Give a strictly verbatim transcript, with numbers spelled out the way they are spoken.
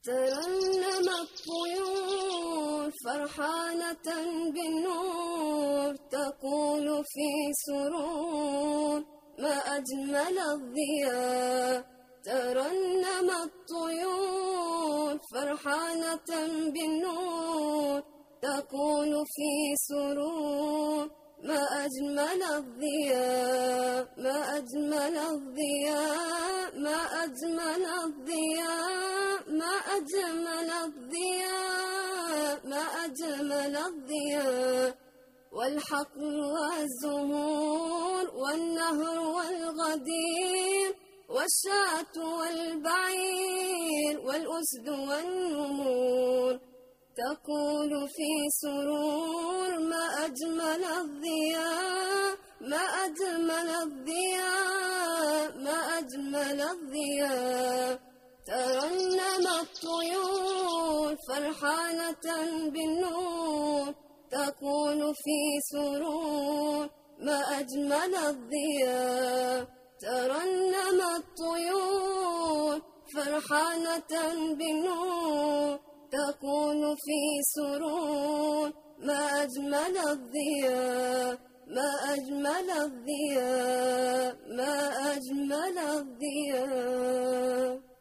ترنم الطيور فرحانة بالنور، تقول في سرور ما أجمل الضياء. ترنم الطيور فرحانة بالنور، تقول في سرور ما أجمل الضياء. ما أجمل الضياء، ما أجمل الضياء، ما أجمل الضياء، ما أجمل الضياء. والحقل والزهور والنهر والغدير والشاة والبعير والأسد والنمور، تقول في سرور ما أجمل الضياء. ما أجمل الضياء، ما أجمل الضياء. ترنم الطيور فرحانة بالنور، تقول في سرور ما أجمل الضياء. ترنم الطيور فرحانة بالنور، تقول في سرور ما أجمل الضياء. ما أجمل الضياء، ما أجمل الضياء.